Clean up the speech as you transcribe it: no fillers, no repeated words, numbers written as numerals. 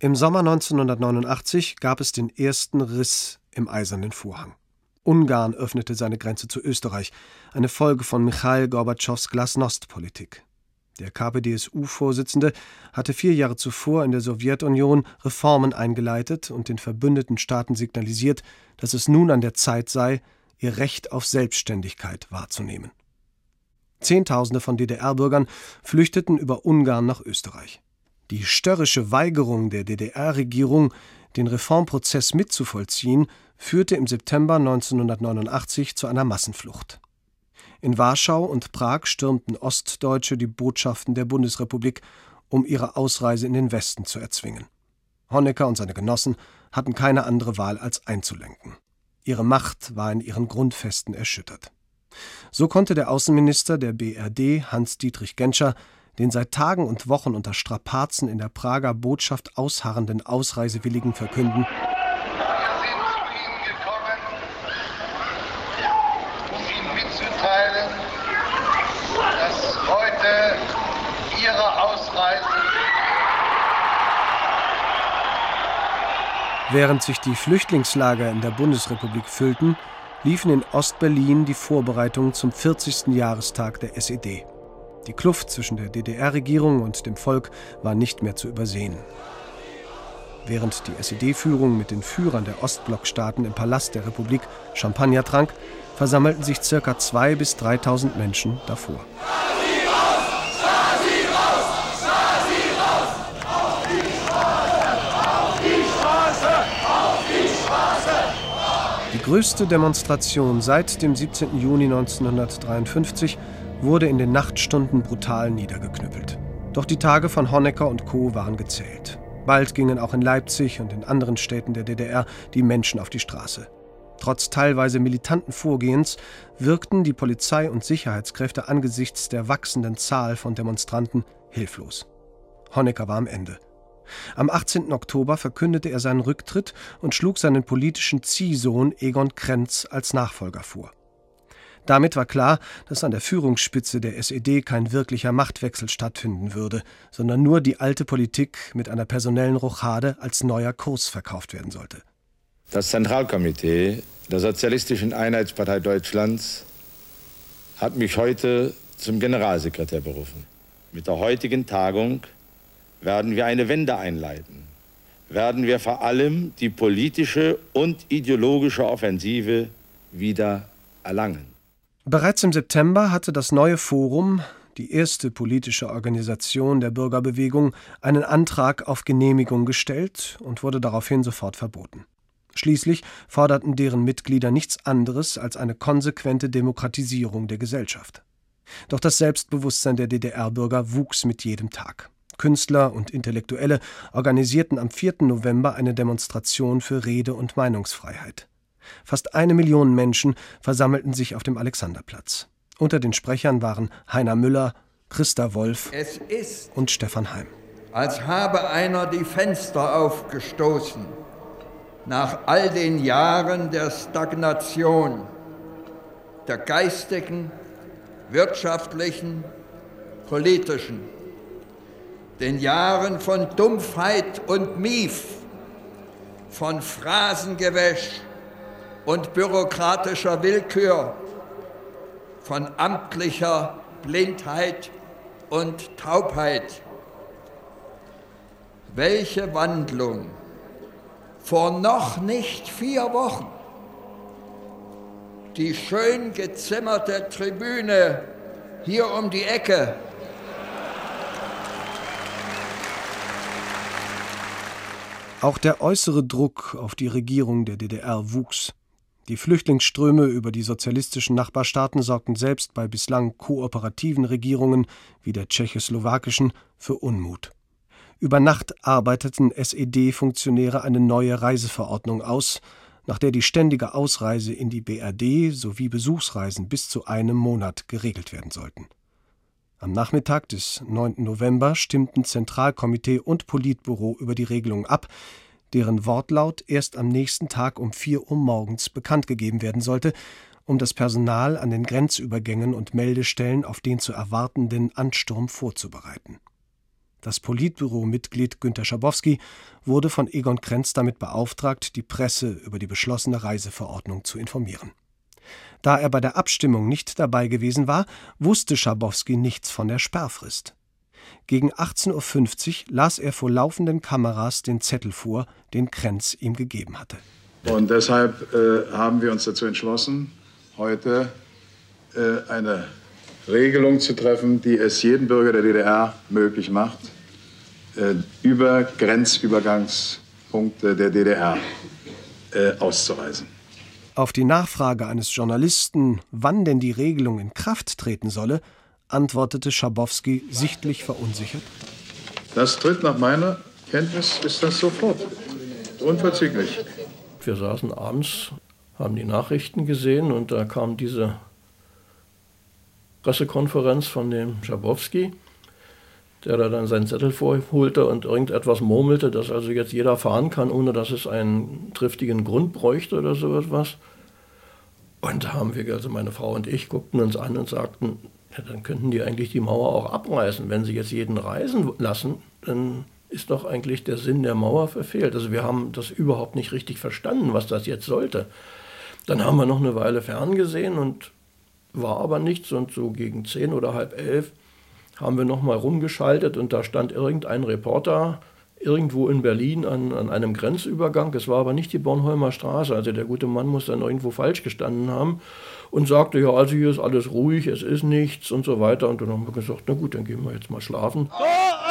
Im Sommer 1989 gab es den ersten Riss im Eisernen Vorhang. Ungarn öffnete seine Grenze zu Österreich, eine Folge von Michail Gorbatschows Glasnost-Politik. Der KPdSU-Vorsitzende hatte 4 Jahre zuvor in der Sowjetunion Reformen eingeleitet und den verbündeten Staaten signalisiert, dass es nun an der Zeit sei, ihr Recht auf Selbstständigkeit wahrzunehmen. Zehntausende von DDR-Bürgern flüchteten über Ungarn nach Österreich. Die störrische Weigerung der DDR-Regierung, den Reformprozess mitzuvollziehen, führte im September 1989 zu einer Massenflucht. In Warschau und Prag stürmten Ostdeutsche die Botschaften der Bundesrepublik, um ihre Ausreise in den Westen zu erzwingen. Honecker und seine Genossen hatten keine andere Wahl, als einzulenken. Ihre Macht war in ihren Grundfesten erschüttert. So konnte der Außenminister der BRD, Hans-Dietrich Genscher, den seit Tagen und Wochen unter Strapazen in der Prager Botschaft ausharrenden Ausreisewilligen verkünden: Wir sind zu Ihnen gekommen, um Ihnen mitzuteilen, dass heute Ihre Ausreise. Während sich die Flüchtlingslager in der Bundesrepublik füllten, liefen in Ostberlin die Vorbereitungen zum 40. Jahrestag der SED. Die Kluft zwischen der DDR-Regierung und dem Volk war nicht mehr zu übersehen. Während die SED-Führung mit den Führern der Ostblockstaaten im Palast der Republik Champagner trank, versammelten sich ca. 2.000 bis 3.000 Menschen davor. Die größte Demonstration seit dem 17. Juni 1953 wurde in den Nachtstunden brutal niedergeknüppelt. Doch die Tage von Honecker und Co. waren gezählt. Bald gingen auch in Leipzig und in anderen Städten der DDR die Menschen auf die Straße. Trotz teilweise militanten Vorgehens wirkten die Polizei und Sicherheitskräfte angesichts der wachsenden Zahl von Demonstranten hilflos. Honecker war am Ende. Am 18. Oktober verkündete er seinen Rücktritt und schlug seinen politischen Ziehsohn Egon Krenz als Nachfolger vor. Damit war klar, dass an der Führungsspitze der SED kein wirklicher Machtwechsel stattfinden würde, sondern nur die alte Politik mit einer personellen Rochade als neuer Kurs verkauft werden sollte. Das Zentralkomitee der Sozialistischen Einheitspartei Deutschlands hat mich heute zum Generalsekretär berufen. Mit der heutigen Tagung werden wir eine Wende einleiten. Werden wir vor allem die politische und ideologische Offensive wieder erlangen. Bereits im September hatte das neue Forum, die erste politische Organisation der Bürgerbewegung, einen Antrag auf Genehmigung gestellt und wurde daraufhin sofort verboten. Schließlich forderten deren Mitglieder nichts anderes als eine konsequente Demokratisierung der Gesellschaft. Doch das Selbstbewusstsein der DDR-Bürger wuchs mit jedem Tag. Künstler und Intellektuelle organisierten am 4. November eine Demonstration für Rede- und Meinungsfreiheit. Fast 1 Million Menschen versammelten sich auf dem Alexanderplatz. Unter den Sprechern waren Heiner Müller, Christa Wolf und Stefan Heim. Als habe einer die Fenster aufgestoßen, nach all den Jahren der Stagnation, der geistigen, wirtschaftlichen, politischen, den Jahren von Dumpfheit und Mief, von Phrasengewäsch und bürokratischer Willkür, von amtlicher Blindheit und Taubheit. Welche Wandlung vor noch nicht 4 Wochen die schön gezimmerte Tribüne hier um die Ecke Auch der äußere Druck auf die Regierung der DDR wuchs. Die Flüchtlingsströme über die sozialistischen Nachbarstaaten sorgten selbst bei bislang kooperativen Regierungen wie der tschechoslowakischen für Unmut. Über Nacht arbeiteten SED-Funktionäre eine neue Reiseverordnung aus, nach der die ständige Ausreise in die BRD sowie Besuchsreisen bis zu einem Monat geregelt werden sollten. Am Nachmittag des 9. November stimmten Zentralkomitee und Politbüro über die Regelung ab, deren Wortlaut erst am nächsten Tag um 4 Uhr morgens bekannt gegeben werden sollte, um das Personal an den Grenzübergängen und Meldestellen auf den zu erwartenden Ansturm vorzubereiten. Das Politbüro-Mitglied Günter Schabowski wurde von Egon Krenz damit beauftragt, die Presse über die beschlossene Reiseverordnung zu informieren. Da er bei der Abstimmung nicht dabei gewesen war, wusste Schabowski nichts von der Sperrfrist. Gegen 18:50 Uhr las er vor laufenden Kameras den Zettel vor, den Krenz ihm gegeben hatte. Und deshalb haben wir uns dazu entschlossen, heute eine Regelung zu treffen, die es jedem Bürger der DDR möglich macht, über Grenzübergangspunkte der DDR auszureisen. Auf die Nachfrage eines Journalisten, wann denn die Regelung in Kraft treten solle, antwortete Schabowski sichtlich verunsichert: Das tritt nach meiner Kenntnis, ist das sofort, unverzüglich. Wir saßen abends, haben die Nachrichten gesehen und da kam diese Pressekonferenz von dem Schabowski, der da dann seinen Zettel vorholte und irgendetwas murmelte, dass also jetzt jeder fahren kann, ohne dass es einen triftigen Grund bräuchte oder so etwas. Und da haben wir, also meine Frau und ich, guckten uns an und sagten, ja, dann könnten die eigentlich die Mauer auch abreißen. Wenn sie jetzt jeden reisen lassen, dann ist doch eigentlich der Sinn der Mauer verfehlt. Also wir haben das überhaupt nicht richtig verstanden, was das jetzt sollte. Dann haben wir noch eine Weile ferngesehen und war aber nichts. Und so gegen 10 oder halb 11 haben wir noch mal rumgeschaltet und da stand irgendein Reporter irgendwo in Berlin an einem Grenzübergang. Es war aber nicht die Bornholmer Straße, also der gute Mann muss dann irgendwo falsch gestanden haben und sagte, ja, also hier ist alles ruhig, es ist nichts und so weiter. Und dann haben wir gesagt, na gut, dann gehen wir jetzt mal schlafen.